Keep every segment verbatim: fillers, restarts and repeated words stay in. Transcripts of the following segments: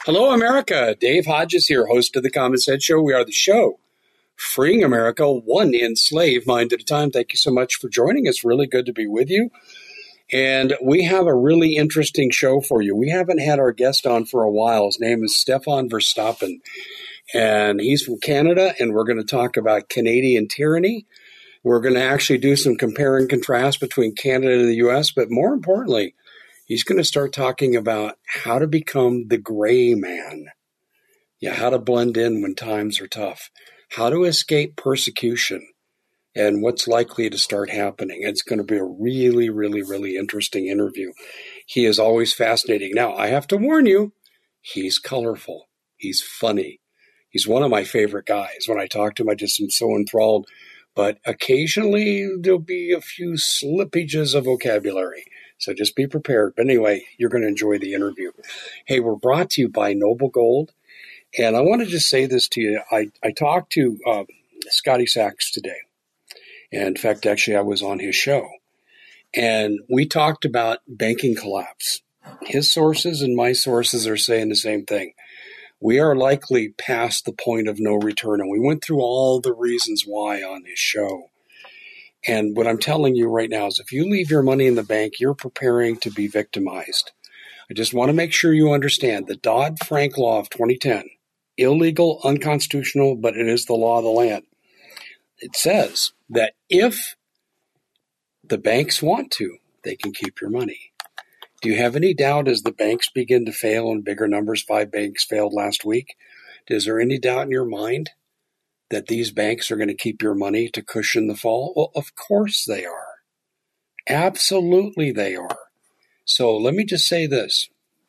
Hello, America. Dave Hodges here, host of The Common Sense Show. We are the show freeing America one enslaved mind at a time. Thank you so much for joining us. Really good to be with you. And we have a really interesting show for you. We haven't had our guest on for a while. His name is Stefan Verstappen, and he's from Canada, and we're going to talk about Canadian tyranny. We're going to actually do some compare and contrast between Canada and the U S, but more importantly, he's going to start talking about how to become the gray man. Yeah, how to blend in when times are tough. How to escape persecution and what's likely to start happening. It's going to be a really, really, really interesting interview. He is always fascinating. Now, I have to warn you, he's colorful. He's funny. He's one of my favorite guys. When I talk to him, I just am so enthralled. But occasionally, there'll be a few slippages of vocabulary. So just be prepared. But anyway, you're going to enjoy the interview. Hey, we're brought to you by Noble Gold. And I want to just say this to you. I, I talked to uh, Scotty Sachs today. And in fact, actually, I was on his show. And we talked about banking collapse. His sources and my sources are saying the same thing. We are likely past the point of no return. And we went through all the reasons why on his show. And what I'm telling you right now is if you leave your money in the bank, you're preparing to be victimized. I just want to make sure you understand the Dodd-Frank law of twenty ten, illegal, unconstitutional, but it is the law of the land. It says that if the banks want to, they can keep your money. Do you have any doubt as the banks begin to fail in bigger numbers? Five banks failed last week. Is there any doubt in your mind that these banks are going to keep your money to cushion the fall? Well, of course they are. Absolutely they are. So let me just say this.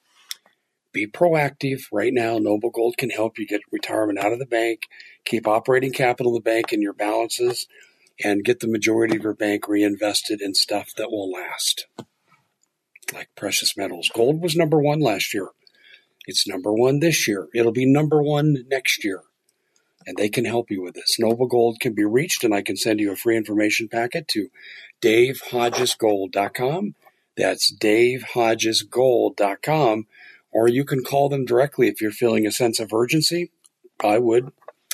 Be proactive. Right now, Noble Gold can help you get retirement out of the bank, keep operating capital in the bank in your balances, and get the majority of your bank reinvested in stuff that will last, like precious metals. Gold was number one last year. It's number one this year. It'll be number one next year. And they can help you with this. Noble Gold can be reached, and I can send you a free information packet to dave hodges gold dot com. That's dave hodges gold dot com. Or you can call them directly if you're feeling a sense of urgency. I would.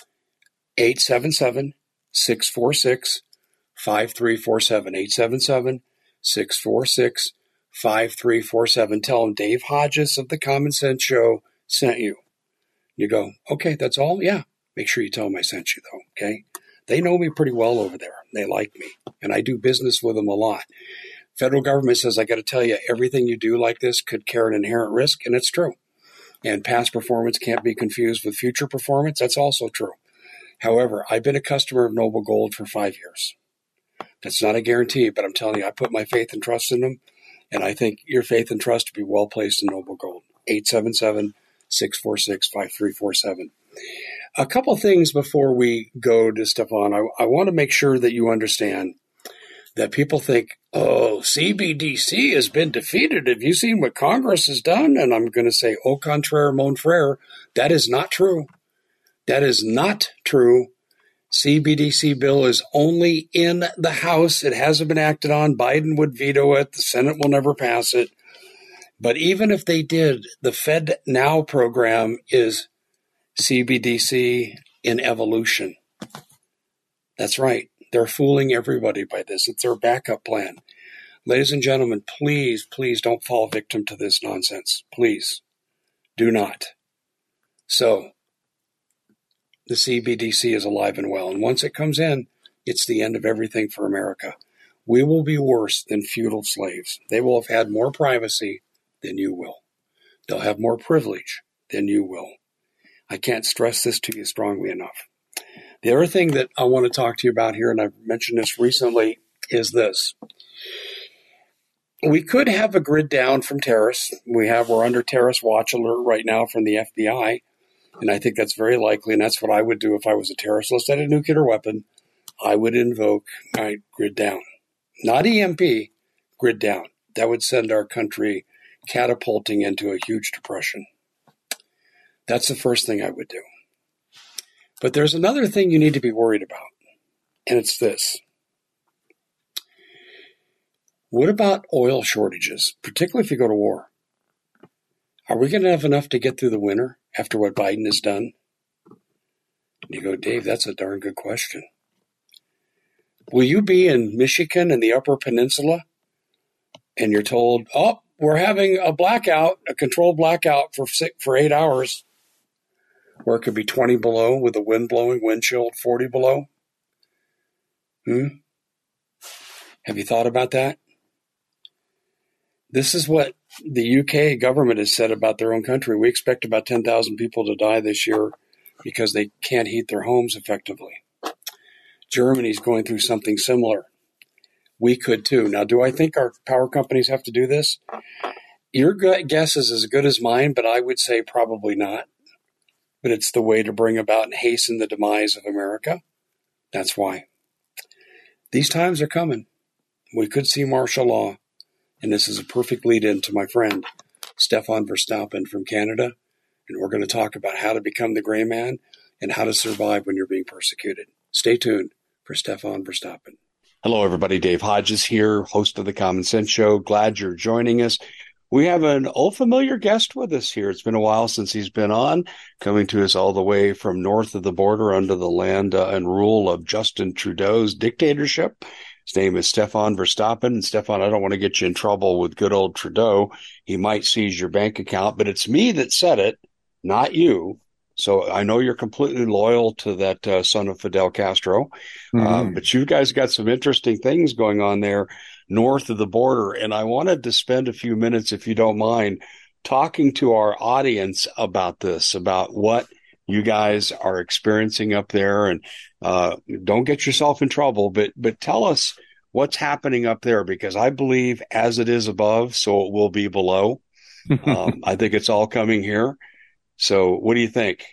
eight seven seven, six four six, five three four seven. eight seven seven, six four six, five three four seven. Tell them Dave Hodges of The Common Sense Show sent you. You go, okay, that's all? Yeah. Make sure you tell them I sent you, though, okay? They know me pretty well over there. They like me, and I do business with them a lot. Federal government says, I got to tell you, everything you do like this could carry an inherent risk, and it's true. And past performance can't be confused with future performance. That's also true. However, I've been a customer of Noble Gold for five years. That's not a guarantee, but I'm telling you, I put my faith and trust in them, and I think your faith and trust to be well placed in Noble Gold. eight seven seven, six four six, five three four seven. A couple things before we go to Stefan. I, I want to make sure that you understand that people think, oh, C B D C has been defeated. Have you seen what Congress has done? And I'm going to say, au contraire, mon frere. That is not true. That is not true. C B D C bill is only in the House. It hasn't been acted on. Biden would veto it. The Senate will never pass it. But even if they did, the Fed Now program is C B D C in evolution. That's right. They're fooling everybody by this. It's their backup plan. Ladies and gentlemen, please, please don't fall victim to this nonsense. Please do not. So the C B D C is alive and well. And once it comes in, it's the end of everything for America. We will be worse than feudal slaves. They will have had more privacy than you will. They'll have more privilege than you will. I can't stress this to you strongly enough. The other thing that I want to talk to you about here, and I've mentioned this recently, is this. We could have a grid down from terrorists. We have, we're under terrorist watch alert right now from the F B I, and I think that's very likely, and that's what I would do if I was a terrorist. Let's had a nuclear weapon. I would invoke all right, grid down. Not E M P, grid down. That would send our country catapulting into a huge depression. That's the first thing I would do. But there's another thing you need to be worried about, and it's this. What about oil shortages, particularly if you go to war? are we going to have enough to get through the winter after what Biden has done? And you go, Dave, that's a darn good question. Will you be in Michigan and the Upper Peninsula and you're told, oh, we're having a blackout, a controlled blackout for six, for eight hours, where it could be twenty below with the wind blowing, wind chill at forty below? Hmm? Have you thought about that? This is what the U K government has said about their own country. We expect about ten thousand people to die this year because they can't heat their homes effectively. Germany's going through something similar. We could too. Now, do I think our power companies have to do this? Your guess is as good as mine, but I would say probably not. But it's the way to bring about and hasten the demise of America. That's why. These times are coming. We could see martial law. And this is a perfect lead-in to my friend, Stefan Verstappen from Canada. And we're going to talk about how to become the gray man and how to survive when you're being persecuted. Stay tuned for Stefan Verstappen. Hello, everybody. Dave Hodges here, host of The Common Sense Show. Glad you're joining us. We have an old familiar guest with us here. It's been a while since he's been on, coming to us all the way from north of the border under the land uh, and rule of Justin Trudeau's dictatorship. His name is Stefan Verstappen. And Stefan, I don't want to get you in trouble with good old Trudeau. He might seize your bank account, but it's me that said it, not you. So I know you're completely loyal to that uh, son of Fidel Castro, mm-hmm. uh, but you guys got some interesting things going on there north of the border. And I wanted to spend a few minutes, if you don't mind, talking to our audience about this, about what you guys are experiencing up there. And uh, don't get yourself in trouble, but but tell us what's happening up there, because I believe as it is above, so it will be below. um, I think it's all coming here. So what do you think?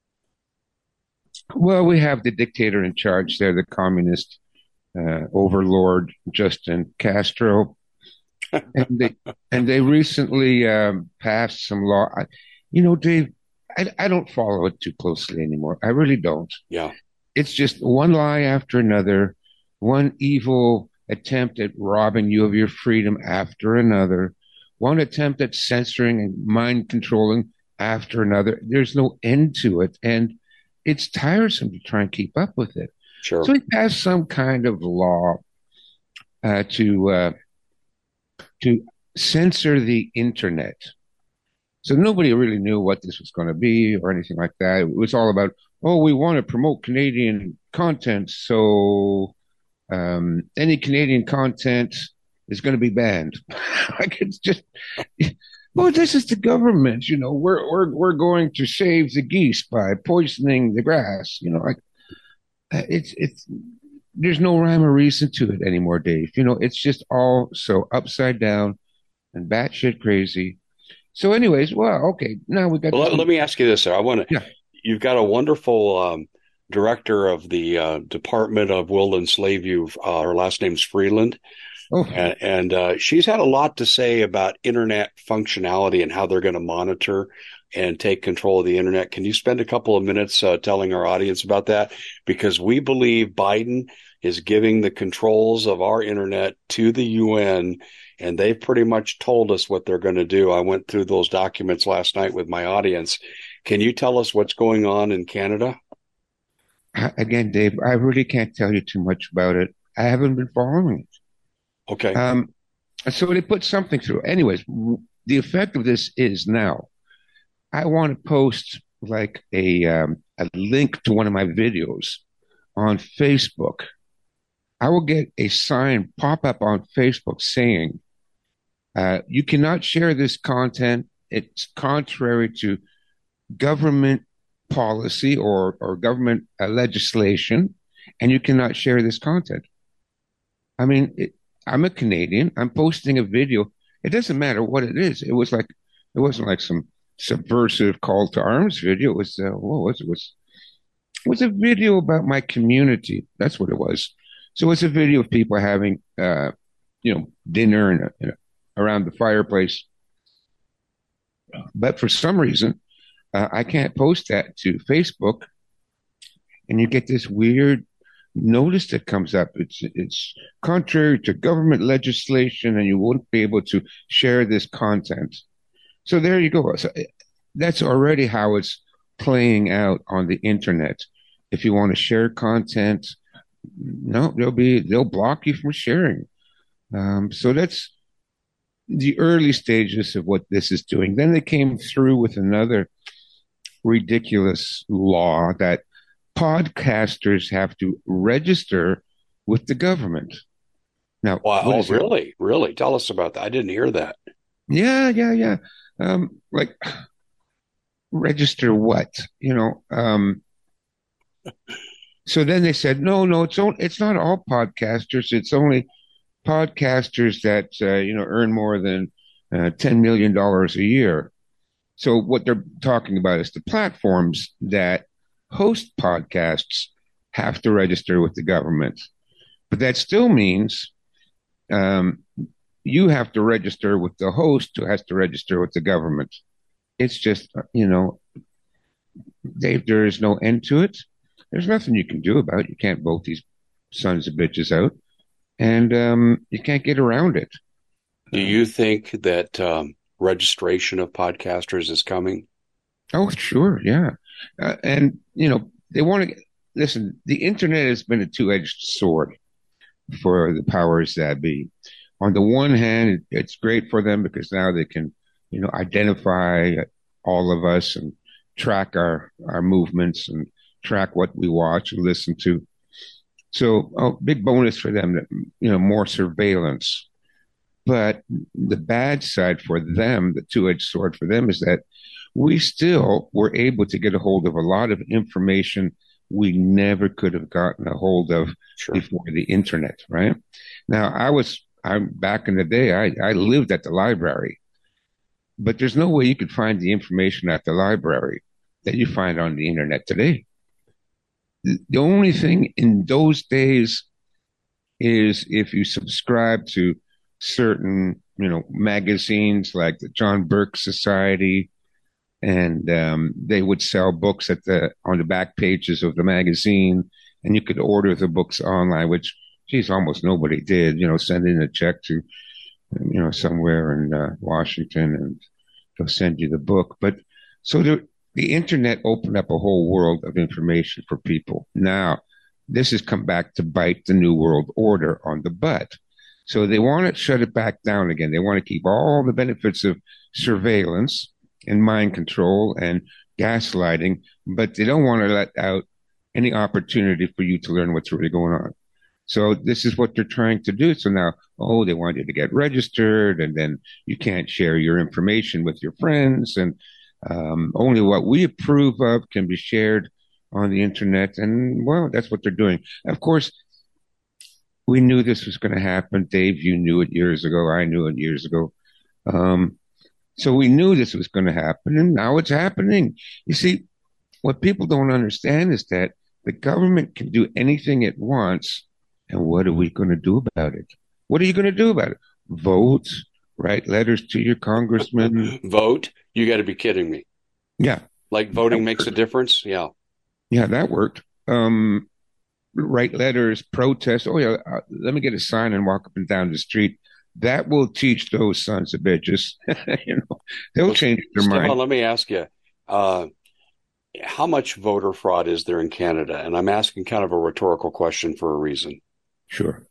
Well, we have the dictator in charge there, the communist uh, overlord, Justin Castro. and they and they recently um, passed some law. I, you know, Dave, I, I don't follow it too closely anymore. I really don't. Yeah. It's just one lie after another, one evil attempt at robbing you of your freedom after another, one attempt at censoring and mind controlling after another. There's no end to it, and it's tiresome to try and keep up with it. Sure. So he passed some kind of law uh, to uh, to censor the internet. So nobody really knew what this was going to be or anything like that. It was all about, oh, we want to promote Canadian content, so um, any Canadian content is going to be banned. Like, it's just. Well, this is the government, you know, we're, we're, we're going to save the geese by poisoning the grass, you know, like it's, it's, there's no rhyme or reason to it anymore, Dave. You know, it's just all so upside down and batshit crazy. So anyways, well, okay, now we got. Well, let, let me ask you this, sir. I want to, yeah. You've got a wonderful um, director of the uh, Department of Will Enslave You. Uh, her last name's Freeland. Oh. And, and uh, she's had a lot to say about internet functionality and how they're going to monitor and take control of the internet. Can you spend a couple of minutes uh, telling our audience about that? Because we believe Biden is giving the controls of our internet to the U N, and they've pretty much told us what they're going to do. I went through those documents last night with my audience. Can you tell us what's going on in Canada? Again, Dave, I really can't tell you too much about it. I haven't been following it. Okay. Um, so they put something through. Anyways, the effect of this is now I want to post like a um, a link to one of my videos on Facebook. I will get a sign pop up on Facebook saying, uh, you cannot share this content. It's contrary to government policy or, or government uh, legislation, and you cannot share this content. I mean, it, I'm a Canadian. I'm posting a video. It doesn't matter what it is. It was like, it wasn't like some subversive call to arms video. It was, uh, what was it? It was, it was a video about my community. That's what it was. So it's a video of people having, uh, you know, dinner and, uh, around the fireplace. But for some reason, uh, I can't post that to Facebook. And you get this weird notice that comes up. It's it's contrary to government legislation, and you won't be able to share this content. So there you go. So that's already how it's playing out on the internet. If you want to share content, no, they'll be they'll block you from sharing. Um, so that's the early stages of what this is doing. Then they came through with another ridiculous law that podcasters have to register with the government. Now, Wow. what Oh, is it? really? Really? Tell us about that. I didn't hear that. Yeah, yeah, yeah. Um, like register what? You know, um, so then they said, no, no, it's on, it's not all podcasters. It's only podcasters that uh, you know earn more than uh, ten million dollars a year. So what they're talking about is the platforms that host podcasts have to register with the government, but that still means um, you have to register with the host who has to register with the government. It's just you know, Dave, there is no end to it. There's nothing you can do about it. You can't vote these sons of bitches out, and um, you can't get around it. Do Um, you think that um, registration of podcasters is coming? oh, sure, yeah, uh, and you know they want to listen. The internet has been a two-edged sword for the powers that be. On the one hand, it's great for them because now they can, you know, identify all of us and track our our movements and track what we watch and listen to. So, oh, big bonus for them that you know more surveillance. But the bad side for them, the two-edged sword for them, is that we still were able to get a hold of a lot of information we never could have gotten a hold of Sure. before the internet, right? Now, I was, I'm back in the day, I, I lived at the library, but there's no way you could find the information at the library that you find on the internet today. The only thing in those days is if you subscribe to certain, you know, magazines like the John Burke Society, and um, they would sell books at the on the back pages of the magazine, and you could order the books online, which, geez, almost nobody did. You know, send in a check to, you know, somewhere in uh, Washington, and they'll send you the book. But so the the internet opened up a whole world of information for people. Now, this has come back to bite the New World Order on the butt. So they want to shut it back down again. They want to keep all the benefits of surveillance and mind control and gaslighting, but they don't want to let out any opportunity for you to learn what's really going on. So this is what they're trying to do. So now, oh, they want you to get registered, and then you can't share your information with your friends, and um, only what we approve of can be shared on the internet. And well, that's what they're doing. Of course, we knew this was going to happen. Dave, you knew it years ago. I knew it years ago. Um, so we knew this was going to happen, and now it's happening. You see, what people don't understand is that the government can do anything it wants, and what are we going to do about it? What are you going to do about it? Vote, write letters to your congressman. Vote? You got to be kidding me. Yeah, Like voting makes a difference? Yeah. yeah, that worked. Um, write letters, protest. Oh yeah, uh, let me get a sign and walk up and down the street. That will teach those sons of bitches. you know, they'll Well, change their Stefan, mind. let me ask you, uh, how much voter fraud is there in Canada? And I'm asking kind of a rhetorical question for a reason. Sure.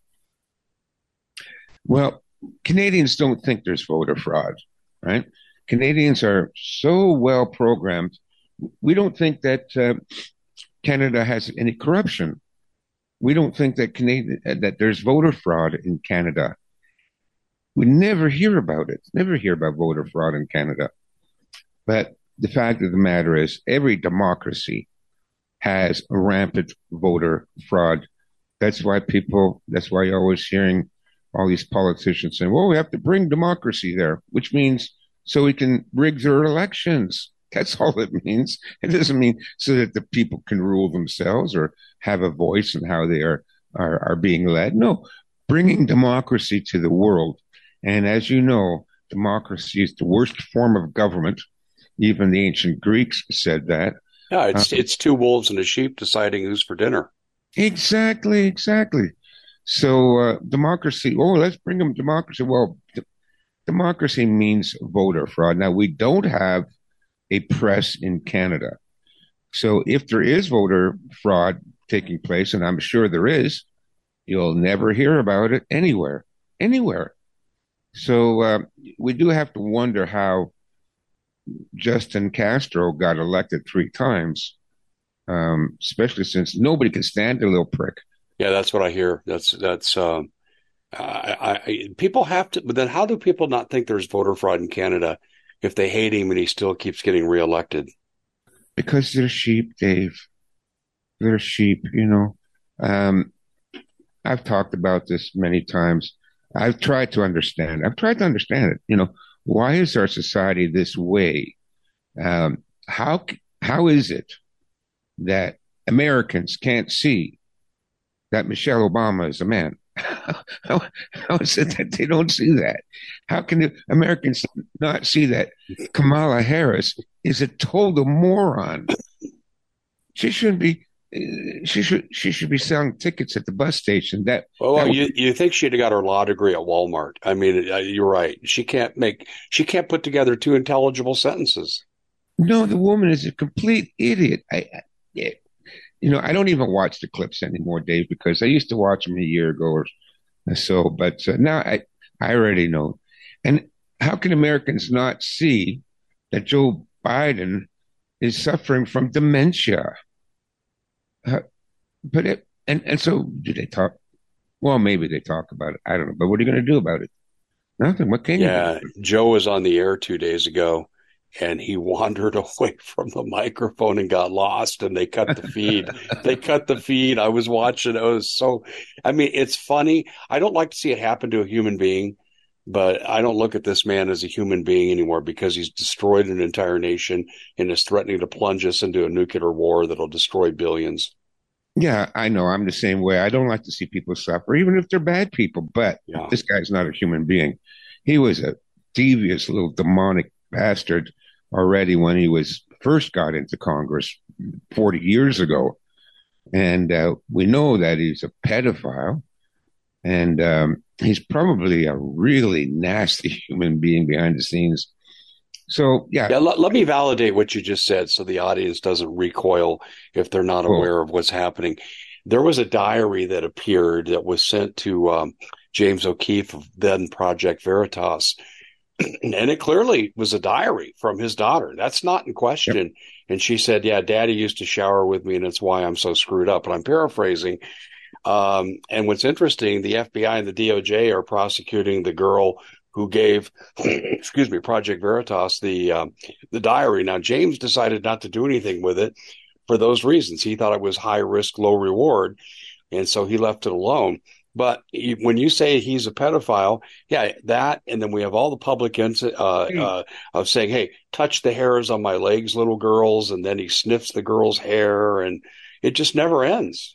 Well, Canadians don't think there's voter fraud, right? Canadians are so well programmed. We don't think that uh, Canada has any corruption. We don't think that Canadian that there's voter fraud in Canada. We never hear about it. Never hear about voter fraud in Canada. But the fact of the matter is, every democracy has a rampant voter fraud. That's why people. That's why you're always hearing all these politicians saying, "Well, we have to bring democracy there," which means so we can rig their elections. That's all it means. It doesn't mean so that the people can rule themselves or have a voice in how they are are, are being led. No, bringing democracy to the world. And as you know, democracy is the worst form of government. Even the ancient Greeks said that. Yeah, Um, it's it's two wolves and a sheep deciding who's for dinner. exactly, exactly. So uh, democracy. Oh, let's bring them democracy. Well, democracy means voter fraud. Now, we don't have a press in Canada. So if there is voter fraud taking place, and I'm sure there is, you'll never hear about it anywhere, anywhere. So uh, we do have to wonder how Justin Castro got elected three times, um, especially since nobody can stand a little prick. Yeah, that's what I hear. That's that's um, I, I, people have to. But then, how do people not think there's voter fraud in Canada if they hate him and he still keeps getting reelected? Because they're sheep, Dave. They're sheep, you know. Um, I've talked about this many times. I've tried to understand. I've tried to understand it. You know, why is our society this way? Um, how how is it that Americans can't see that Michelle Obama is a man? how, how is it that they don't see that? How can the Americans not see that Kamala Harris is a total moron? She shouldn't be. She should. She should be selling tickets at the bus station. That. Oh, that well, you you think she'd have got her law degree at Walmart? I mean, uh, you're right. She can't make. She can't put together two intelligible sentences. No, the woman is a complete idiot. I, I yeah, you know, I don't even watch the clips anymore, Dave, because I used to watch them a year ago or so. But uh, now I I already know. And how can Americans not see that Joe Biden is suffering from dementia? Uh, but it, and and so do they talk? Well, maybe they talk about it. I don't know. But what are you going to do about it? Nothing. What can you Yeah, do? Joe was on the air two days ago, and he wandered away from the microphone and got lost, and they cut the feed. They cut the feed. I was watching. It was so. I mean, it's funny. I don't like to see it happen to a human being, but I don't look at this man as a human being anymore because he's destroyed an entire nation and is threatening to plunge us into a nuclear war that'll destroy billions. Yeah, I know. I'm the same way. I don't like to see people suffer, even if they're bad people. But Yeah. this guy's not a human being. He was a devious little demonic bastard already when he was first got into Congress forty years ago. And uh, we know that he's a pedophile. And um, he's probably a really nasty human being behind the scenes. So, yeah. Yeah, let, let me validate what you just said so the audience doesn't recoil if they're not Cool. aware of what's happening. There was a diary that appeared that was sent to um, James O'Keefe of then Project Veritas. And it clearly was a diary from his daughter. That's not in question. Yep. And she said, yeah, Daddy used to shower with me, and it's why I'm so screwed up. And I'm paraphrasing. Um, and what's interesting, the F B I and the D O J are prosecuting the girl who gave, excuse me, Project Veritas the um, the diary. Now, James decided not to do anything with it for those reasons. He thought it was high risk, low reward, and so he left it alone. But when you say he's a pedophile, yeah, that, and then we have all the public ins- uh, uh, of saying, hey, touch the hairs on my legs, little girls, and then he sniffs the girl's hair, and it just never ends.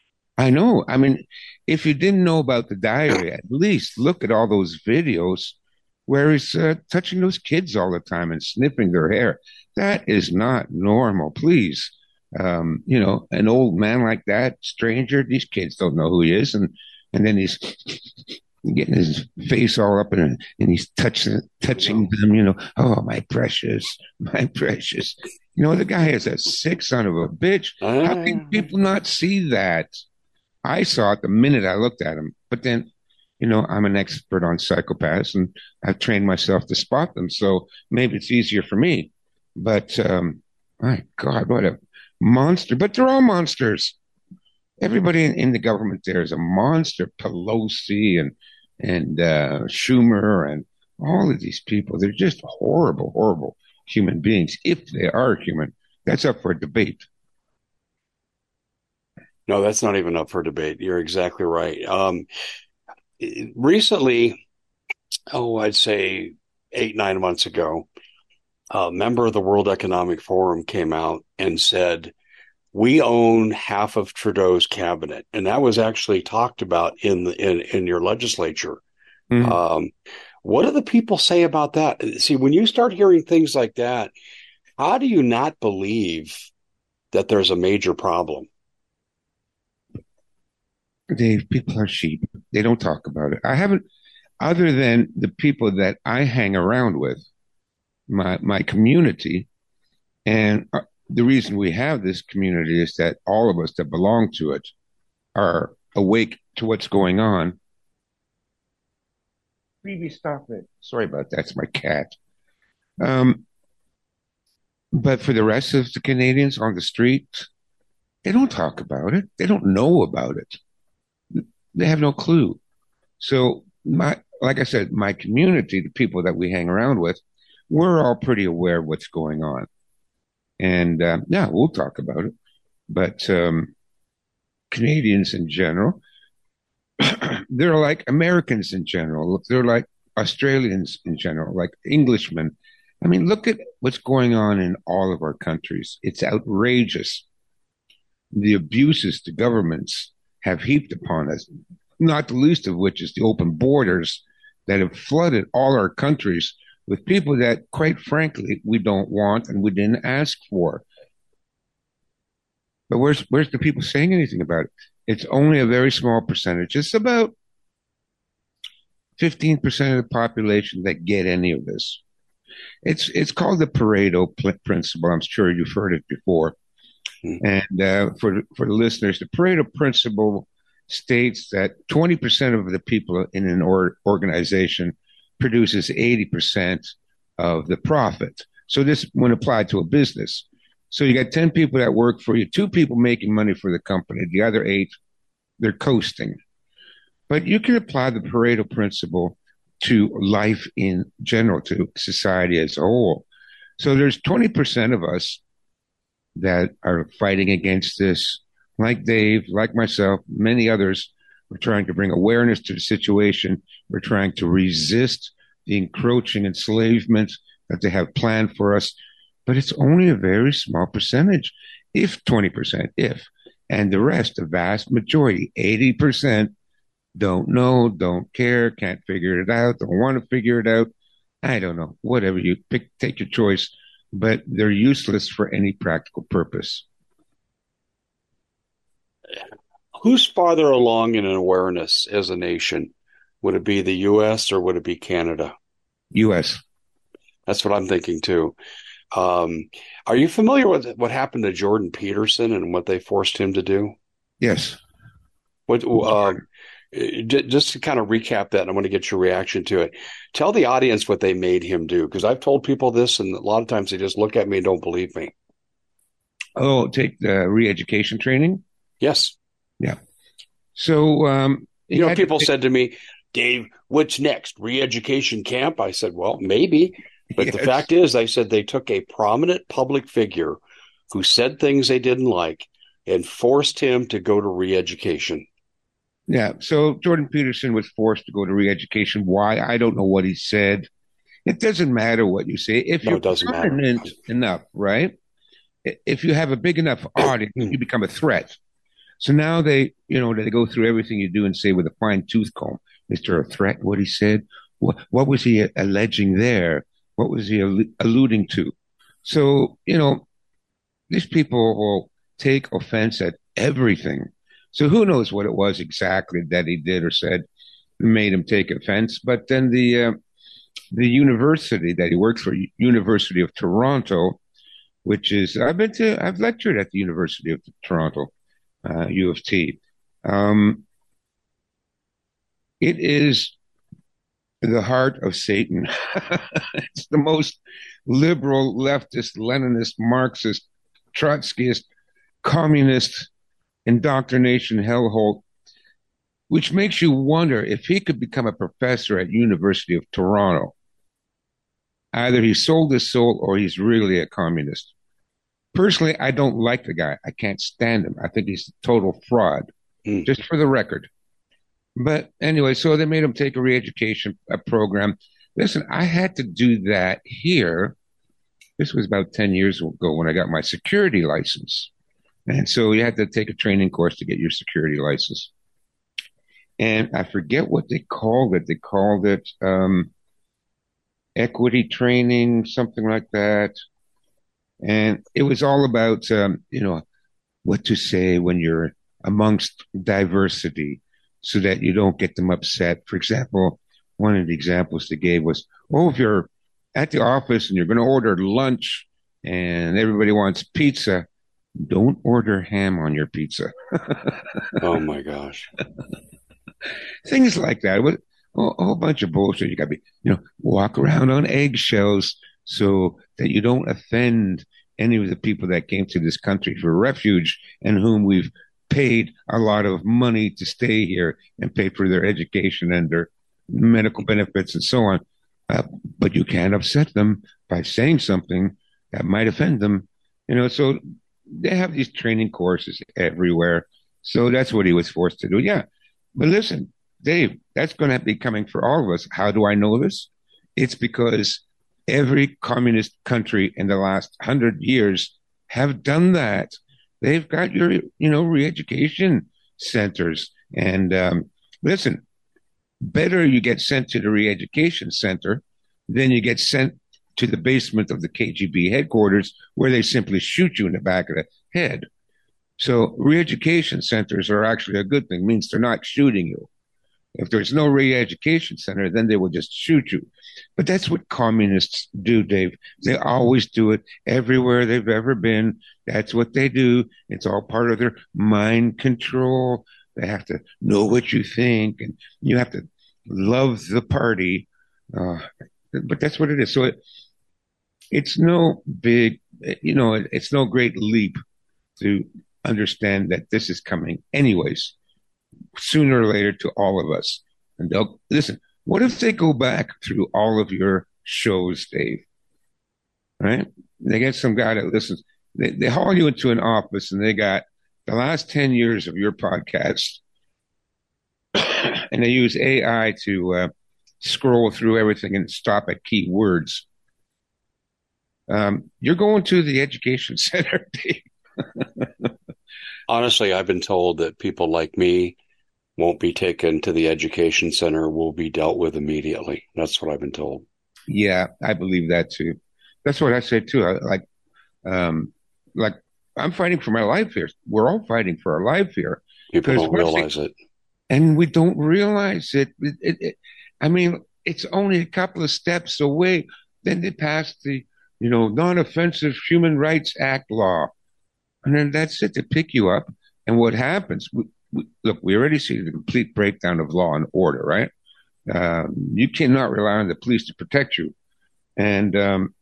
I know. I mean, if you didn't know about the diary, at least look at all those videos where he's uh, touching those kids all the time and sniffing their hair. That is not normal. Please. Um, you know, an old man like that, stranger, these kids don't know who he is. And, and then he's getting his face all up and, and he's touching, touching them, you know, oh, my precious, my precious. You know, the guy is a sick son of a bitch. How can people not see that? I saw it the minute I looked at him, but then, you know, I'm an expert on psychopaths and I've trained myself to spot them. So maybe it's easier for me, but, um, my God, what a monster, but they're all monsters. Everybody in, in the government there is a monster. Pelosi and, and, uh, Schumer and all of these people. They're just horrible, horrible human beings. If they are human, that's up for debate. No, that's not even up for debate. You're exactly right. Um, recently, oh, I'd say eight, nine months ago, a member of the World Economic Forum came out and said, we own half of Trudeau's cabinet. And that was actually talked about in the, in, in your legislature. Mm-hmm. Um, what do the people say about that? See, when you start hearing things like that, how do you not believe that there's a major problem? Dave, people are sheep. They don't talk about it. I haven't, other than the people that I hang around with, my my community, and uh, the reason we have this community is that all of us that belong to it are awake to what's going on. Phoebe, stop it. Sorry about that. It's my cat. Um, but for the rest of the Canadians on the street, they don't talk about it. They don't know about it. They have no clue. So my, like I said, my community, the people that we hang around with, we're all pretty aware of what's going on. And uh, yeah, we'll talk about it. But um, Canadians in general, they're like Americans in general. They're like Australians in general, like Englishmen. I mean, look at what's going on in all of our countries. It's outrageous. The abuses the governments have heaped upon us, not the least of which is the open borders that have flooded all our countries with people that, quite frankly, we don't want and we didn't ask for. But where's where's the people saying anything about it? It's only a very small percentage. It's about fifteen percent of the population that get any of this. It's it's called the Pareto principle. I'm sure you've heard it before. Mm-hmm. And uh, for for the listeners, the Pareto principle states that twenty percent of the people in an or- organization produces eighty percent of the profit. So this when applied to a business. So you got ten people that work for you, two people making money for the company, the other eight, they're coasting. But you can apply the Pareto principle to life in general, to society as a whole. So there's twenty percent of us that are fighting against this, like Dave, like myself, many others. We're trying to bring awareness to the situation. We're trying to resist the encroaching enslavement that they have planned for us. But it's only a very small percentage, if twenty percent, if. And the rest, the vast majority, eighty percent, don't know, don't care, can't figure it out, don't want to figure it out. I don't know, whatever you pick, take your choice, but they're useless for any practical purpose. Who's farther along in an awareness as a nation? Would it be the U S or would it be Canada? U S. That's what I'm thinking too. Um, are you familiar with what happened to Jordan Peterson and what they forced him to do? Yes. What, uh, just to kind of recap that, and I want to get your reaction to it. Tell the audience what they made him do, because I've told people this, and a lot of times they just look at me and don't believe me. Oh, take the re-education training? Yes. Yeah. So, um, you know, people to take- said to me, Dave, what's next? Re-education camp? I said, well, maybe. But yes. The fact is, I said they took a prominent public figure who said things they didn't like and forced him to go to re-education. Yeah. So Jordan Peterson was forced to go to re-education. Why? I don't know what he said. It doesn't matter what you say. If no, you're it doesn't prominent matter. enough, right? If you have a big enough audience, you become a threat. So now they, you know, they go through everything you do and say with a fine tooth comb. Is there a threat? What he said? What, what was he alleging there? What was he alluding to? So, you know, these people will take offense at everything. So who knows what it was exactly that he did or said that made him take offense. But then the uh, the university that he works for, University of Toronto, which is, I've been to, I've lectured at the University of Toronto, uh, U of T. Um, it is the heart of Satan. It's the most liberal, leftist, Leninist, Marxist, Trotskyist, communist indoctrination hellhole, which makes you wonder if he could become a professor at University of Toronto. Either he sold his soul or he's really a communist. Personally, I don't like the guy. I can't stand him. I think he's a total fraud, mm. just for the record. But anyway, so they made him take a re-education program. Listen, I had to do that here. This was about ten years ago when I got my security license. And so you had to take a training course to get your security license. And I forget what they called it. They called it um, equity training, something like that. And it was all about, um, you know, what to say when you're amongst diversity so that you don't get them upset. For example, one of the examples they gave was, oh, if you're at the office and you're going to order lunch and everybody wants pizza, don't order ham on your pizza. Oh my gosh. Things like that. With a whole bunch of bullshit. You got to be, you know, walk around on eggshells so that you don't offend any of the people that came to this country for refuge and whom we've paid a lot of money to stay here and pay for their education and their medical benefits and so on. Uh, but you can't upset them by saying something that might offend them. You know, so they have these training courses everywhere. So that's what he was forced to do. Yeah. But listen, Dave, that's going to be coming for all of us. How do I know this? It's because every communist country in the last hundred years have done that. They've got your, you know, re-education centers. And um, listen, better you get sent to the re-education center than you get sent to the basement of the K G B headquarters where they simply shoot you in the back of the head. So re-education centers are actually a good thing. It means they're not shooting you. If there's no re-education center, then they will just shoot you. But that's what communists do, Dave. They always do it everywhere they've ever been. That's what they do. It's all part of their mind control. They have to know what you think, and you have to love the party. Uh, but that's what it is. So it, it's no big, you know, it, it's no great leap to understand that this is coming anyways, sooner or later to all of us. And they'll listen, what if they go back through all of your shows, Dave? Right? They get some guy that listens. They, they haul you into an office and they got the last ten years of your podcast and they use A I to uh, scroll through everything and stop at key words. Um, you're going to the education center, Dave. Honestly, I've been told that people like me won't be taken to the education center, will be dealt with immediately. That's what I've been told. Yeah, I believe that too. That's what I said too. I, like, um, like I'm fighting for my life here. We're all fighting for our life here. People don't realize it. And we don't realize it. It, it, it. I mean, it's only a couple of steps away. Then they passed the, you know, Non-Offensive Human Rights Act law. And then that's it. They pick you up. And what happens? We, we, look, we already see the complete breakdown of law and order, right? Um, you cannot rely on the police to protect you. And um,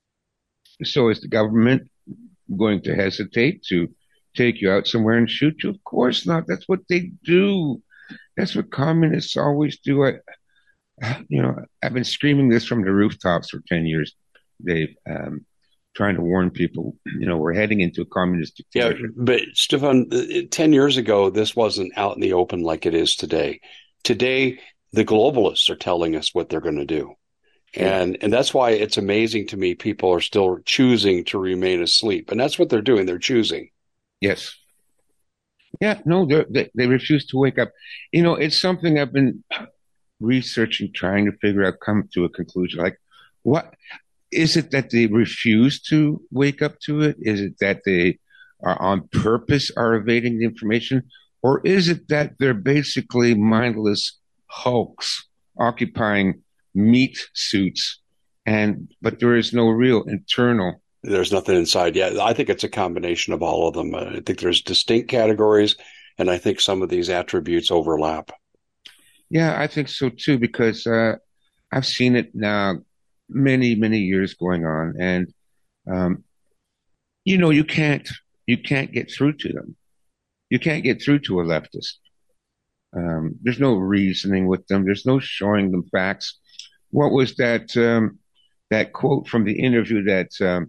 so is the government going to hesitate to take you out somewhere and shoot you? Of course not. That's what they do. That's what communists always do. I, you know, I've been screaming this from the rooftops for ten years, Dave. Um, trying to warn people, you know, we're heading into a communist dictatorship. Yeah, but Stefan, ten years ago, this wasn't out in the open like it is today. Today, the globalists are telling us what they're going to do. And and that's why it's amazing to me people are still choosing to remain asleep. And that's what they're doing. They're choosing. Yes. Yeah, no, they they refuse to wake up. You know, it's something I've been researching, trying to figure out, come to a conclusion. Like, what is it that they refuse to wake up to it? Is it that they are on purpose are evading the information? Or is it that they're basically mindless hulks occupying meat suits, and but there is no real internal? There's nothing inside yet. I think it's a combination of all of them. I think there's distinct categories, and I think some of these attributes overlap. Yeah, I think so too, because uh, I've seen it now many, many years going on. And, um, you know, you can't, you can't get through to them. You can't get through to a leftist. Um, there's no reasoning with them. There's no showing them facts. What was that, um, that quote from the interview that, um,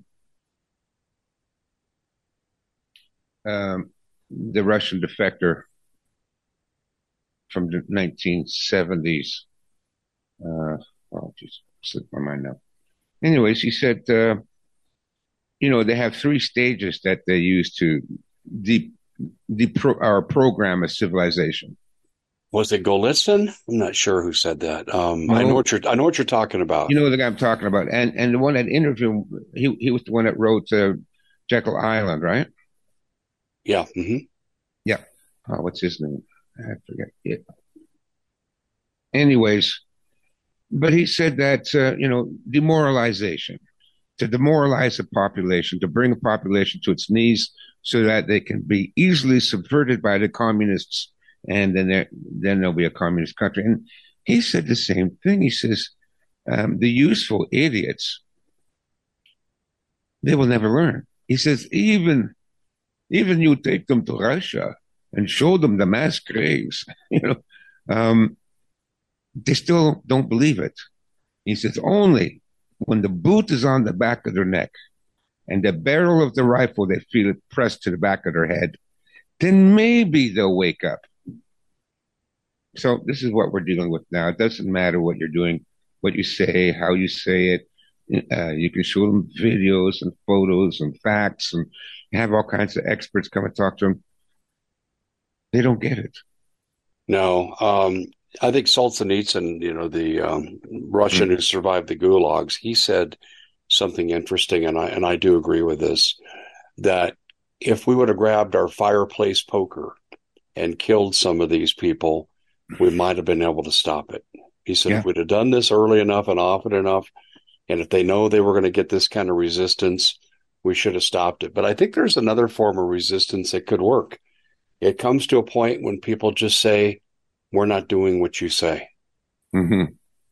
um, the Russian defector from the nineteen seventies, uh, oh, just slipped my mind now. Anyways, he said, uh, you know, they have three stages that they use to de- de- pro- or program a civilization. Was it Golitsyn? I'm not sure who said that. Um, no, I know what you're. I know what you're talking about. You know the guy I'm talking about, and and the one that interviewed, he he was the one that wrote uh, Jekyll Island, right? Yeah. Mm-hmm. Yeah. Oh, what's his name? I forget it. Anyways, but he said that, uh, you know, demoralization, to demoralize the population, to bring a population to its knees so that they can be easily subverted by the communists, and then there, then there'll be a communist country. And he said the same thing. He says, um, the useful idiots, they will never learn. He says, even even you take them to Russia and show them the mass graves, you know, um, they still don't believe it. He says, only when the boot is on the back of their neck and the barrel of the rifle, they feel it pressed to the back of their head, then maybe they'll wake up. So this is what we're dealing with now. It doesn't matter what you're doing, what you say, how you say it. Uh, you can show them videos and photos and facts and have all kinds of experts come and talk to them. They don't get it. No, um, I think Solzhenitsyn, you know, the um, Russian Mm. who survived the gulags, he said something interesting, and I and I do agree with this, that if we would have grabbed our fireplace poker and killed some of these people, we might have been able to stop it. He said, Yeah. if we'd have done this early enough and often enough, and if they know they were going to get this kind of resistance, we should have stopped it. But I think there's another form of resistance that could work. It comes to a point when people just say, we're not doing what you say. Mm-hmm.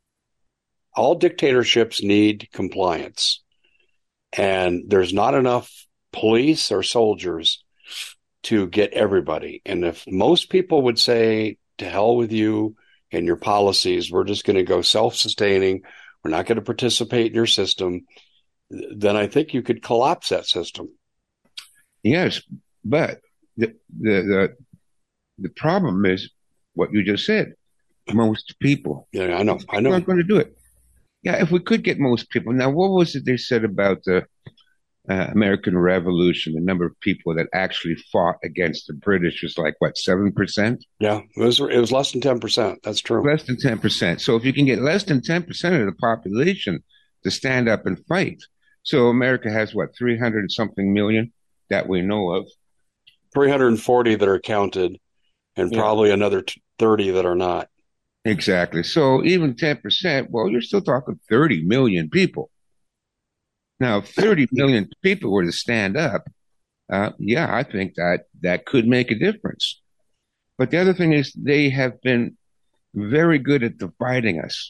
All dictatorships need compliance, and there's not enough police or soldiers to get everybody. And if most people would say, to hell with you and your policies, we're just going to go self-sustaining, we're not going to participate in your system, then I think you could collapse that system. Yes, but the the the, the problem is what you just said. Most people. Yeah, I know. Most I people know. aren't going to do it. Yeah, if we could get most people. Now, what was it they said about the uh, American Revolution? The number of people that actually fought against the British was like, what, seven percent? Yeah, it was it was less than ten percent. That's true. Less than ten percent. So if you can get less than ten percent of the population to stand up and fight. So America has what, three hundred something million that we know of. three hundred forty that are counted, and Yeah. probably another thirty that are not. Exactly. So even ten percent, well, you're still talking thirty million people. Now, if thirty million people were to stand up, uh, yeah, I think that that could make a difference. But the other thing is they have been very good at dividing us.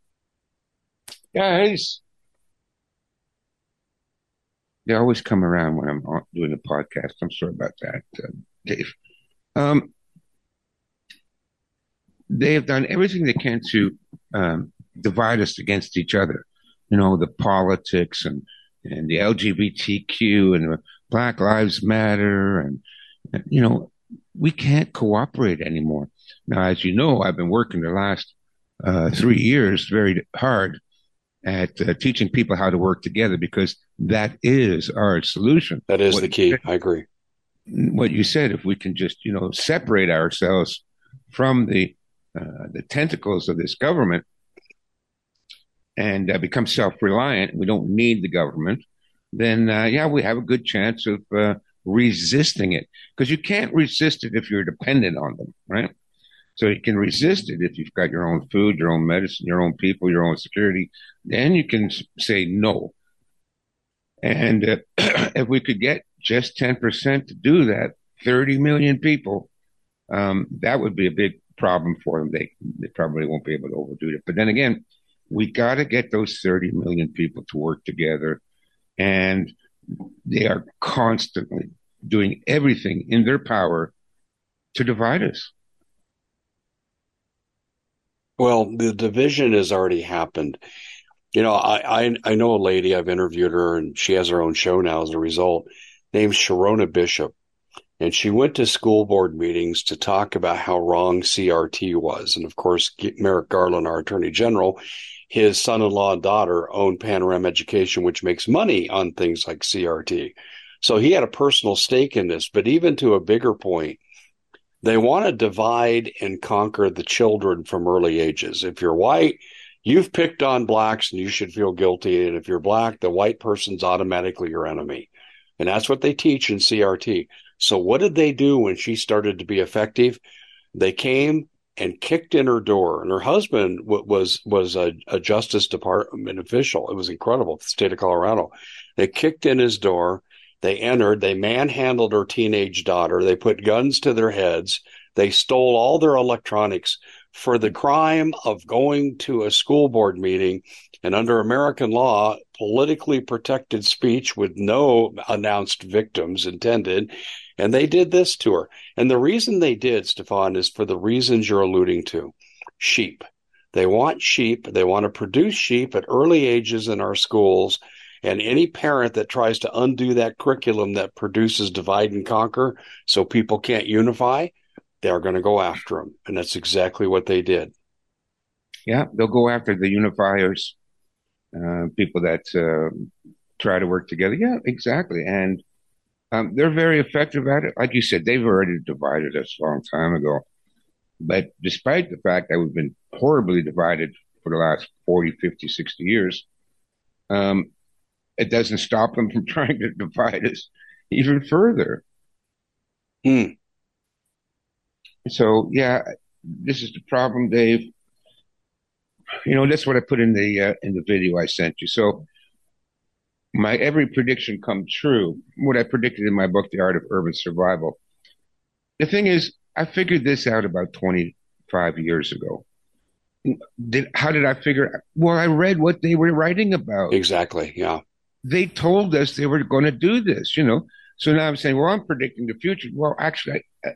Guys, they always come around when I'm doing a podcast. I'm sorry about that, uh, Dave. Um, they have done everything they can to um, divide us against each other. You know, the politics and and the L G B T Q and the Black Lives Matter, and, and you know, we can't cooperate anymore. Now, as you know, I've been working the last uh, three years very hard at uh, teaching people how to work together because that is our solution. That is what the key. said, I agree. What you said, if we can just, you know, separate ourselves from the uh, the tentacles of this government and uh, become self-reliant, we don't need the government, then uh, yeah, we have a good chance of uh, resisting it because you can't resist it if you're dependent on them, right? So you can resist it if you've got your own food, your own medicine, your own people, your own security. Then you can say no. And uh, if we could get just ten percent to do that, thirty million people, um, that would be a big problem for them. They, they probably won't be able to overdo it. But then again, we got to get those thirty million people to work together. And they are constantly doing everything in their power to divide us. Well, the division has already happened. You know, I, I I know a lady, I've interviewed her, and she has her own show now as a result, named Sharona Bishop. And she went to school board meetings to talk about how wrong C R T was. And of course, Merrick Garland, our attorney general, his son-in-law and daughter own Panorama Education, which makes money on things like C R T. So he had a personal stake in this. But even to a bigger point, they want to divide and conquer the children from early ages. If you're white, you've picked on blacks and you should feel guilty. And if you're black, the white person's automatically your enemy. And that's what they teach in C R T. So what did they do when she started to be effective? They came and kicked in her door. And her husband w- was was a, a Justice Department official. It was incredible, the state of Colorado. They kicked in his door. They entered. They manhandled her teenage daughter. They put guns to their heads. They stole all their electronics for the crime of going to a school board meeting. And under American law, politically protected speech with no announced victims intended. And they did this to her. And the reason they did, Stefan, is for the reasons you're alluding to. Sheep. They want sheep. They want to produce sheep at early ages in our schools. And any parent that tries to undo that curriculum that produces divide and conquer so people can't unify, they're going to go after them. And that's exactly what they did. Yeah, they'll go after the unifiers, uh, people that uh, try to work together. Yeah, exactly. And um, they're very effective at it. Like you said, they've already divided us a long time ago. But despite the fact that we've been horribly divided for the last forty, fifty, sixty years, um, it doesn't stop them from trying to divide us even further. Hmm. So, yeah, this is the problem, Dave. You know, that's what I put in the uh, in the video I sent you. So my every prediction come true. What I predicted in my book, The Art of Urban Survival. The thing is, I figured this out about twenty-five years ago. Did how did I figure? Well, I read what they were writing about. Exactly. Yeah. They told us they were going to do this. You know. So now I'm saying, well, I'm predicting the future. Well, actually, I,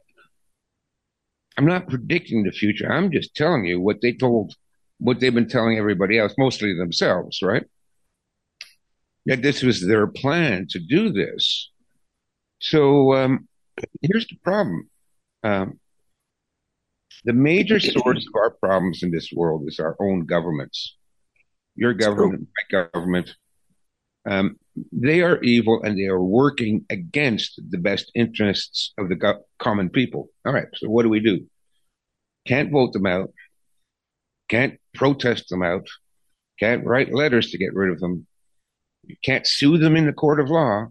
I'm not predicting the future. I'm just telling you what they told, what they've been telling everybody else, mostly themselves, right? That this was their plan to do this. So um, here's the problem. Um, the major source of our problems in this world is our own governments. Your government, my government. Um, they are evil and they are working against the best interests of the go- common people. All right, so what do we do? Can't vote them out. Can't protest them out. Can't write letters to get rid of them. You can't sue them in the court of law.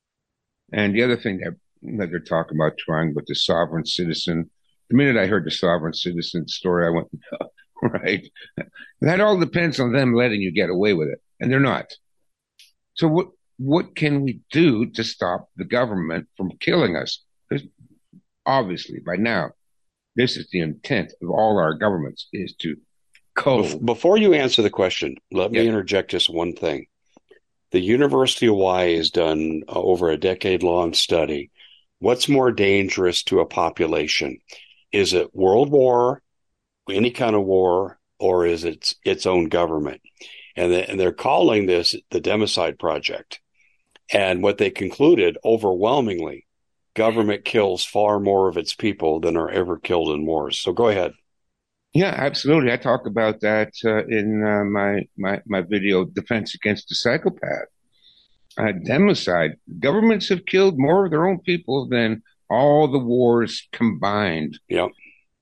And the other thing that, that they're talking about trying with the sovereign citizen, the minute I heard the sovereign citizen story, I went, no, right? That all depends on them letting you get away with it. And they're not. So what what can we do to stop the government from killing us? Because obviously, by now, this is the intent of all our governments is to Bef- Before you answer the question, let me Yeah. interject just one thing. The University of Hawaii has done uh, over a decade-long study. What's more dangerous to a population? Is it world war, any kind of war, or is it its, its own government? And, the, and they're calling this the Democide Project. And what they concluded overwhelmingly, government kills far more of its people than are ever killed in wars. So go ahead. Yeah, absolutely. I talk about that uh, in uh, my, my my video, Defense Against the Psychopath. Uh, democide. Governments have killed more of their own people than all the wars combined. Yeah.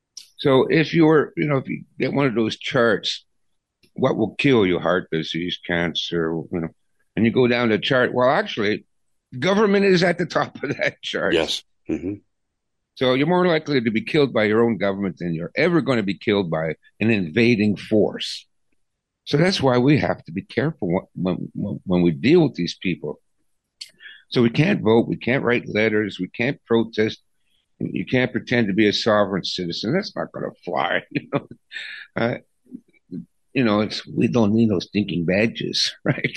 So if you're, you know, if you get one of those charts, what will kill you? Heart disease, cancer, you know, and you go down the chart. Well, actually, government is at the top of that chart. Yes. Mm-hmm. So you're more likely to be killed by your own government than you're ever going to be killed by an invading force. So that's why we have to be careful when, when, when we deal with these people. So we can't vote. We can't write letters. We can't protest. You can't pretend to be a sovereign citizen. That's not going to fly. You know, uh, you know, it's, we don't need those stinking badges, right?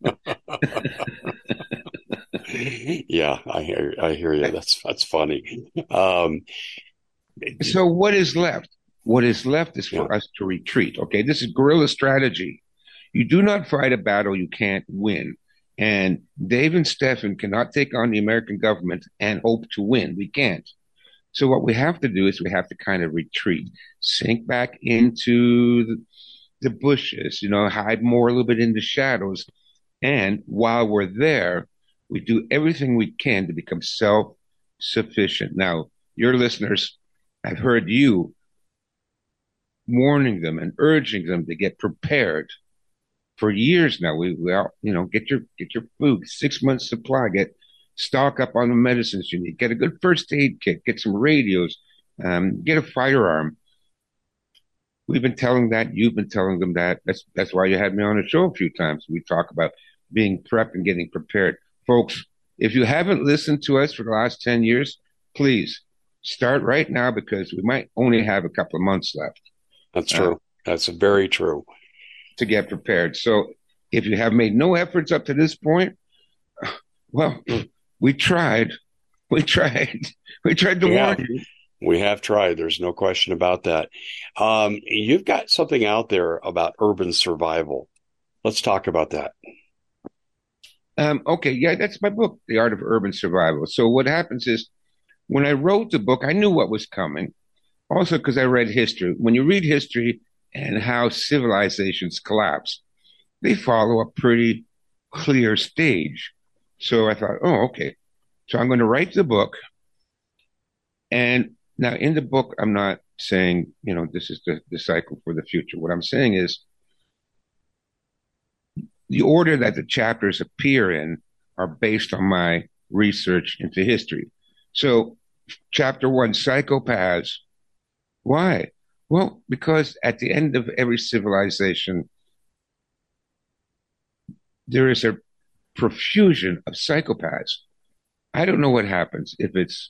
Yeah, I hear, I hear you. That's that's funny. Um, so what is left? What is left is for yeah. us to retreat. Okay, this is guerrilla strategy. You do not fight a battle you can't win. And Dave and Stefan cannot take on the American government and hope to win. We can't. So what we have to do is we have to kind of retreat, sink back into the, the bushes, you know, hide more a little bit in the shadows. And while we're there, we do everything we can to become self-sufficient. Now, your listeners, I've heard you warning them and urging them to get prepared for years now. We, we all, you know, get your get your food, six months supply, get stock up on the medicines you need, get a good first aid kit, get some radios, um, get a firearm. We've been telling that. You've been telling them that. That's that's why you had me on the show a few times. We talk about being prepped and getting prepared. Folks, if you haven't listened to us for the last ten years, please start right now because we might only have a couple of months left. That's true. Uh, That's very true. To get prepared. So if you have made no efforts up to this point, well, we tried. We tried. We tried to yeah, warn you. We have tried. There's no question about that. Um, you've got something out there about urban survival. Let's talk about that. Um, okay, yeah, that's my book, The Art of Urban Survival. So what happens is when I wrote the book, I knew what was coming. Also, because I read history. When you read history and how civilizations collapse, they follow a pretty clear stage. So I thought, oh, okay. So I'm going to write the book. And now in the book, I'm not saying, you know, this is the, the cycle for the future. What I'm saying is the order that the chapters appear in are based on my research into history. So chapter one, psychopaths. Why? Well, because at the end of every civilization, there is a profusion of psychopaths. I don't know what happens if it's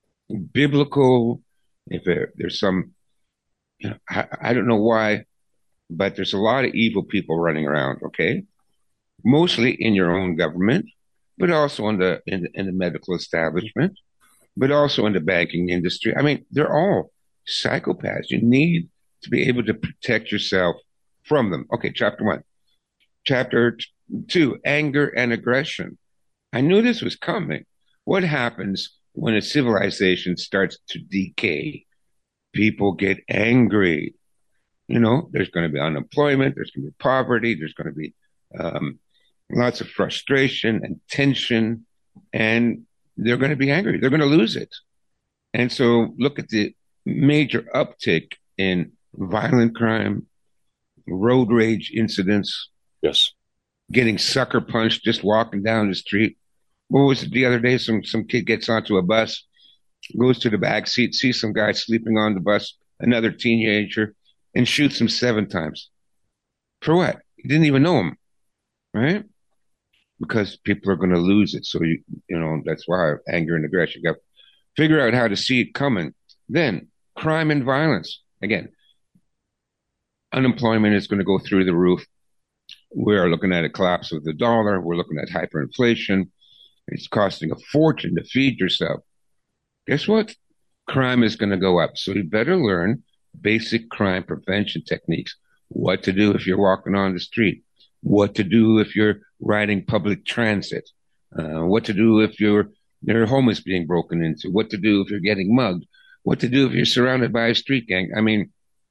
biblical, if there, there's some, you know, I, I don't know why, but there's a lot of evil people running around. Okay, mostly in your own government, but also in the in, in the medical establishment, but also in the banking industry. I mean, they're all psychopaths. You need to be able to protect yourself from them. Okay, chapter one. Chapter two, anger and aggression. I knew this was coming. What happens when a civilization starts to decay? People get angry. You know, there's going to be unemployment, there's going to be poverty, there's going to be um, lots of frustration and tension, and they're going to be angry. They're going to lose it. And so look at the major uptick in violent crime, road rage incidents. Yes. Getting sucker punched just walking down the street. What was it the other day? Some some kid gets onto a bus, goes to the back seat, sees some guy sleeping on the bus, another teenager, and shoots him seven times. For what? He didn't even know him, right? Because people are going to lose it. So, you you know, that's why anger and aggression. You got to figure out how to see it coming. Then crime and violence. Again, unemployment is going to go through the roof. We're looking at a collapse of the dollar. We're looking at hyperinflation. It's costing a fortune to feed yourself. Guess what? Crime is going to go up. So you better learn basic crime prevention techniques. What to do if you're walking on the street. What to do if you're riding public transit. Uh, what to do if your your home is being broken into. What to do if you're getting mugged. What to do if you're surrounded by a street gang. I mean,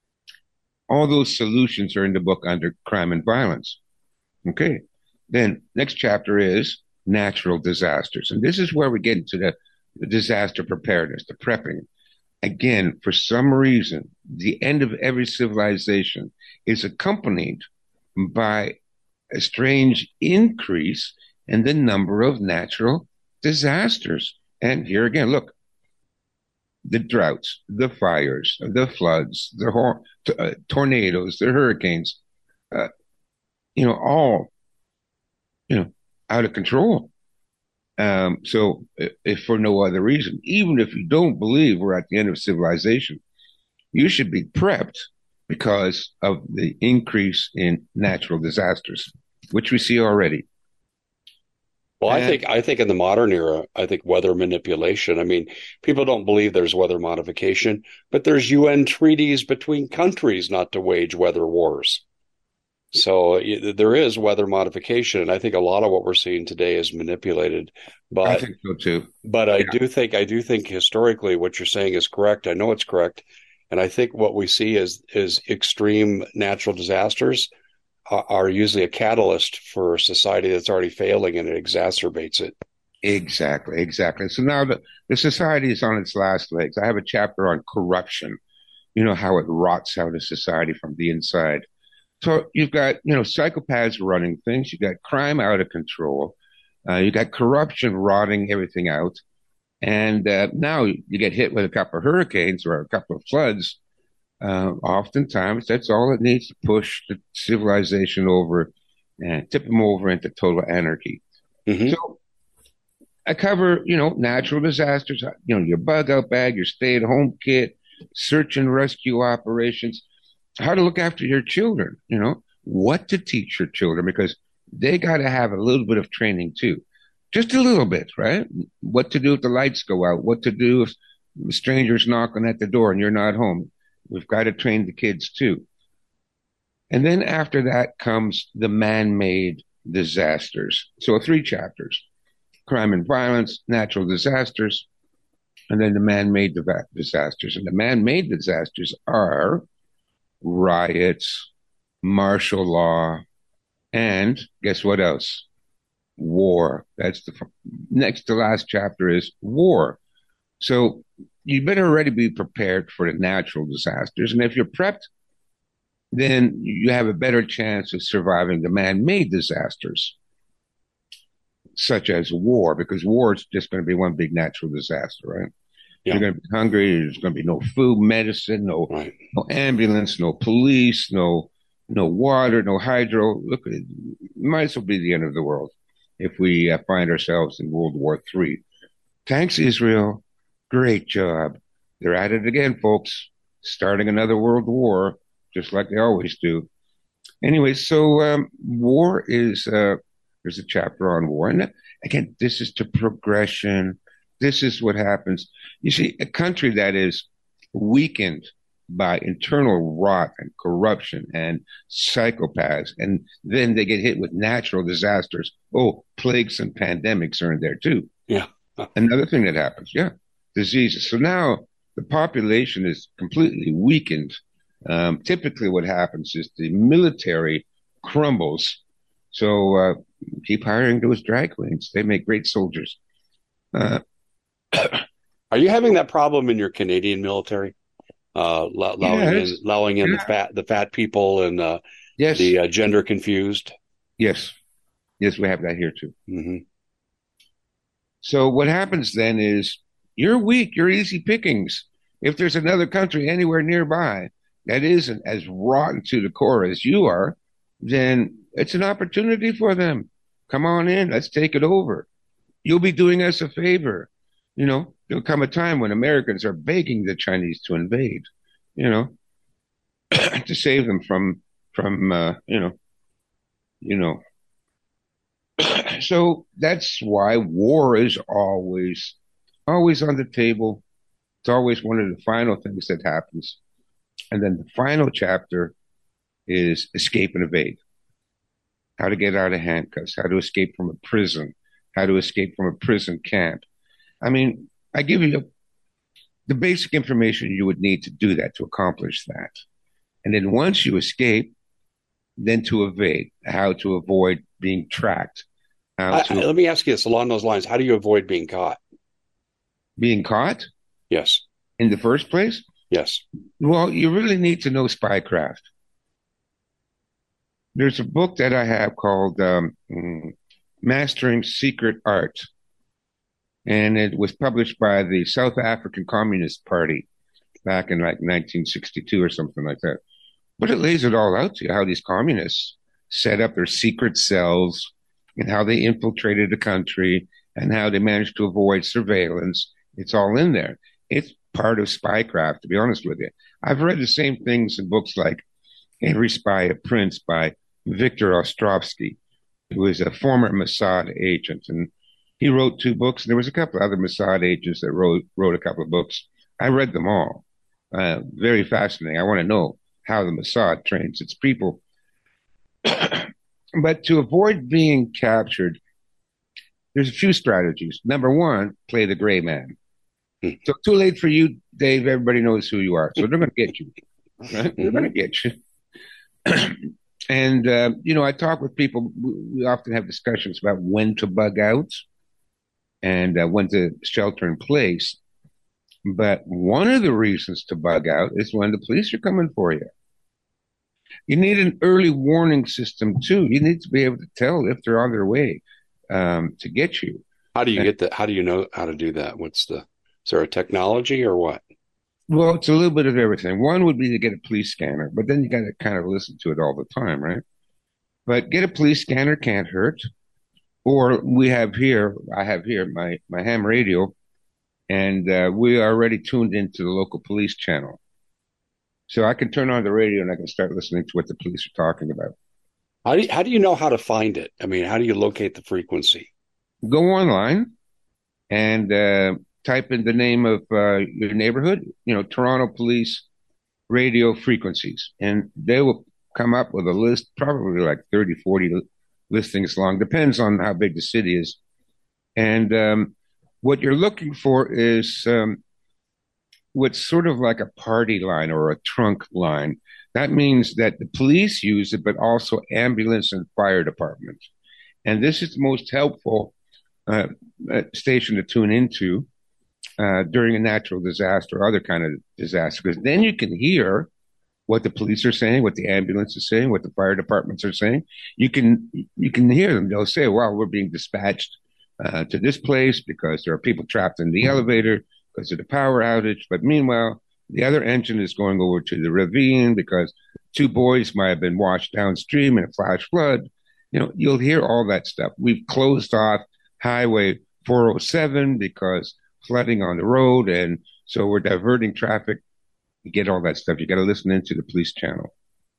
all those solutions are in the book under crime and violence. Okay. Then next chapter is natural disasters. And this is where we get into the, the disaster preparedness, the prepping. Again, for some reason, the end of every civilization is accompanied by a strange increase in the number of natural disasters. And here again, look, the droughts, the fires, the floods, the hor- uh, tornadoes, the hurricanes, uh, you know, all, you know, out of control. Um, so if for no other reason, even if you don't believe we're at the end of civilization, you should be prepped because of the increase in natural disasters, which we see already. Well, I think I think in the modern era, I think weather manipulation. I mean, people don't believe there's weather modification, but there's U N treaties between countries not to wage weather wars. So there is weather modification, and I think a lot of what we're seeing today is manipulated. But I think so too. But I yeah. do think I do think historically what you're saying is correct. I know it's correct, and I think what we see is is extreme natural disasters are usually a catalyst for a society that's already failing, and it exacerbates it. Exactly, exactly. So now the, the society is on its last legs. I have a chapter on corruption, you know, how it rots out a society from the inside. So you've got, you know, psychopaths running things. You've got crime out of control. Uh, you got corruption rotting everything out. And uh, now you get hit with a couple of hurricanes or a couple of floods. Uh, oftentimes, that's all it needs to push the civilization over and tip them over into total anarchy. Mm-hmm. So I cover, you know, natural disasters, you know, your bug out bag, your stay at home kit, search and rescue operations, how to look after your children, you know, what to teach your children because they got to have a little bit of training too. Just a little bit, right? What to do if the lights go out, what to do if strangers knocking at the door and you're not home. We've got to train the kids too. And then after that comes the man made disasters. So three chapters: crime and violence, natural disasters, and then the man made disasters. And the man made disasters are riots, martial law, and guess what else? War. That's the next to last chapter is war. So you better already be prepared for the natural disasters. And if you're prepped, then you have a better chance of surviving the man-made disasters, such as war, because war is just going to be one big natural disaster, right? Yeah. You're going to be hungry. There's going to be no food, medicine, no, right. no ambulance, no police, no, no water, no hydro. Look, it might as well be the end of the world if we uh, find ourselves in World War Three. Thanks, Israel. Great job. They're at it again, folks. Starting another world war, just like they always do. Anyway, so um, war is, uh, there's a chapter on war. And again, this is to progression. This is what happens. You see, a country that is weakened by internal rot and corruption and psychopaths, and then they get hit with natural disasters. Oh, plagues and pandemics are in there too. Yeah. Another thing that happens, yeah, diseases. So now the population is completely weakened. Um, typically what happens is the military crumbles. So uh, keep hiring those drag queens. They make great soldiers. Uh, Are you having that problem in your Canadian military? Uh, allowing yes. in, allowing in yeah. the fat, the fat people and uh, yes. the uh, gender confused. Yes, yes, we have that here too. Mm-hmm. So what happens then is you're weak, you're easy pickings. If there's another country anywhere nearby that isn't as rotten to the core as you are, then it's an opportunity for them. Come on in, let's take it over. You'll be doing us a favor. You know, there'll come a time when Americans are begging the Chinese to invade, you know, to save them from, from, uh, you know, you know. So that's why war is always, always on the table. It's always one of the final things that happens. And then the final chapter is escape and evade. How to get out of handcuffs, how to escape from a prison, how to escape from a prison camp. I mean, I give you the basic information you would need to do that, to accomplish that. And then once you escape, then to evade, how to avoid being tracked. How to, I, I, let me ask you this along those lines. How do you avoid being caught? Being caught? Yes. In the first place? Yes. Well, you really need to know spycraft. There's a book that I have called um, Mastering Secret Art. And it was published by the South African Communist Party back in like nineteen sixty-two or something like that. But it lays it all out to you, how these communists set up their secret cells and how they infiltrated the country and how they managed to avoid surveillance. It's all in there. It's part of spycraft, to be honest with you. I've read the same things in books like Every Spy a Prince by Viktor Ostrovsky, who is a former Mossad agent. And he wrote two books. And there was a couple of other Mossad agents that wrote, wrote a couple of books. I read them all. Uh, very fascinating. I want to know how the Mossad trains its people. But to avoid being captured, there's a few strategies. Number one, play the gray man. So too late for you, Dave. Everybody knows who you are. So they're going to get you. Right? They're going to get you. And, uh, you know, I talk with people. We often have discussions about when to bug out and uh, when to shelter in place. But one of the reasons to bug out is when the police are coming for you. You need an early warning system, too. You need to be able to tell if they're on their way um, to get you. How do you and, get that? How do you know how to do that? What's the, is there a technology or what? Well, it's a little bit of everything. One would be to get a police scanner, but then you got to kind of listen to it all the time, right? But get a police scanner can't hurt. Or we have here, I have here my, my ham radio, and uh, we are already tuned into the local police channel. So I can turn on the radio and I can start listening to what the police are talking about. How do you, how do you know how to find it? I mean, how do you locate the frequency? Go online and uh, type in the name of uh, your neighborhood, you know, Toronto Police radio frequencies, and they will come up with a list, probably like thirty, forty listings long, depends on how big the city is. And um, what you're looking for is um, what's sort of like a party line or a trunk line. That means that the police use it, but also ambulance and fire departments. And this is the most helpful uh, uh, station to tune into uh, during a natural disaster or other kind of disaster, because then you can hear what the police are saying, what the ambulance is saying, what the fire departments are saying. You can you can hear them. They'll say, "Well, we're being dispatched uh, to this place because there are people trapped in the elevator because of the power outage." But meanwhile, the other engine is going over to the ravine because two boys might have been washed downstream in a flash flood. You know, you'll hear all that stuff. We've closed off Highway four oh seven because flooding on the road, and so we're diverting traffic. You get all that stuff. You got to listen into the police channel.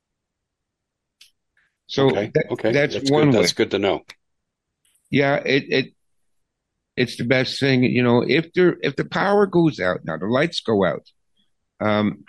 So okay, that, okay. that's, that's one good. way. That's good to know. Yeah, it it it's the best thing. You know, if there if the power goes out now, the lights go out. Um,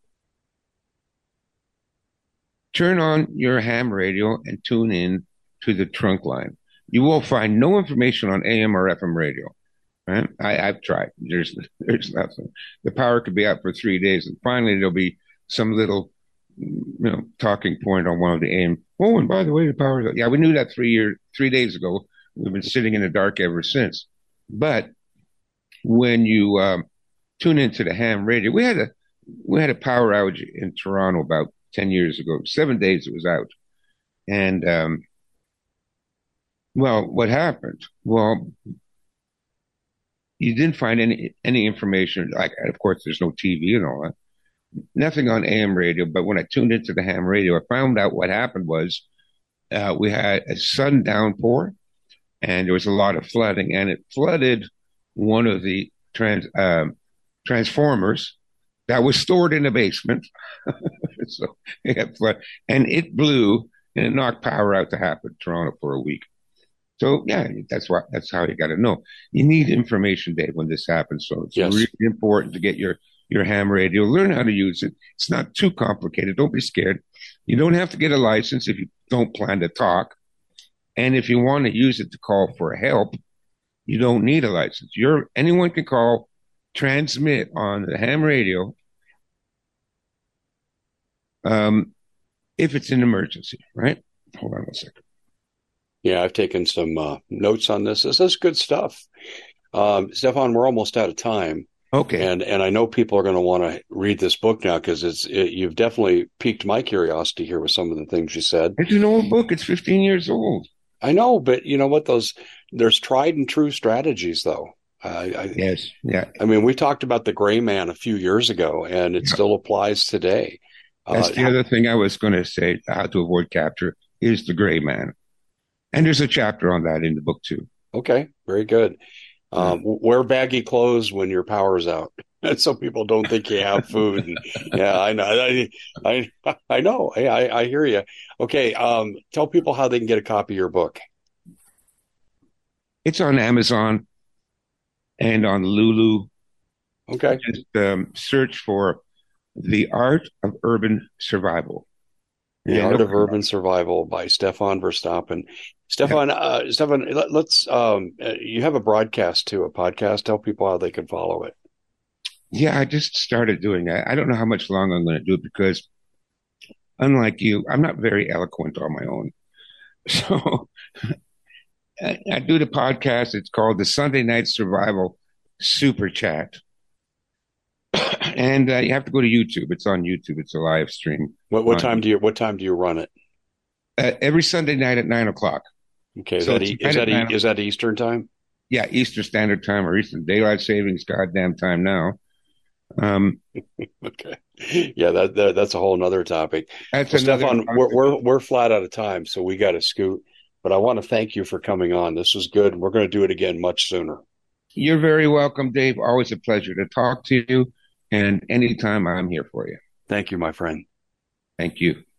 turn on your ham radio and tune in to the trunk line. You will find no information on A M or F M radio. Right? I, I've tried. There's there's nothing. The power could be out for three days, and finally there'll be some little, you know, talking point on one of the A M. Oh, and by the way, the power's out. Yeah, we knew that three years, three days ago. We've been sitting in the dark ever since. But when you um, tune into the ham radio, we had a we had a power outage in Toronto about ten years ago. Seven days it was out, and um, well, what happened? Well, you didn't find any any information. Like, of course, there's no T V and all that. Nothing on A M radio. But when I tuned into the ham radio, I found out what happened was uh, we had a sudden downpour, and there was a lot of flooding, and it flooded one of the trans um, transformers that was stored in the basement. So it had flood, and it blew, and it knocked power out to half of Toronto for a week. So yeah, that's what that's how you got to know. You need information, Dave, when this happens. So it's yes. really important to get your your ham radio. Learn how to use it. It's not too complicated. Don't be scared. You don't have to get a license if you don't plan to talk. And if you want to use it to call for help, you don't need a license. You're anyone can call, transmit on the ham radio. Um, if it's an emergency, right? Hold on a second. Yeah, I've taken some uh, notes on this. This is good stuff. Um, Stefan, we're almost out of time. Okay. And and I know people are going to want to read this book now because it's it, you've definitely piqued my curiosity here with some of the things you said. It's an old book. It's fifteen years old. I know, but you know what? Those there's tried and true strategies, though. Uh, I, yes. Yeah. I mean, we talked about the gray man a few years ago, and it yeah. still applies today. That's uh, the other thing I was going to say. How to avoid capture is the gray man. And there's a chapter on that in the book, too. Okay, very good. Um, yeah. Wear baggy clothes when your power's out. So people don't think you have food. And, yeah, I know. I, I, I know. I, I hear you. Okay, um, tell people how they can get a copy of your book. It's on Amazon and on Lulu. Okay. Just um, search for The Art of Urban Survival. The Art of Urban Survival by Stefan Verstappen. Stefan, yeah. uh, Stefan, let, let's. Um, you have a broadcast too, a podcast. Tell people how they can follow it. Yeah, I just started doing that. I don't know how much longer I'm going to do it because, unlike you, I'm not very eloquent on my own. So I, I do the podcast. It's called the Sunday Night Survival Super Chat. And uh, you have to go to YouTube. It's on YouTube. It's a live stream. What what time do you what time do you run it? Uh, every Sunday night at nine o'clock. Okay, is so that, e- is, that e- is that Eastern time? Yeah, Eastern Standard Time or Eastern Daylight Savings. Goddamn time now. Um, Okay. Yeah, that, that that's a whole nother topic. that's Well, another Stefan, we're topic. we're we're flat out of time, so we got to scoot. But I want to thank you for coming on. This was good. We're going to do it again much sooner. You're very welcome, Dave. Always a pleasure to talk to you. And anytime I'm here for you. Thank you, my friend. Thank you.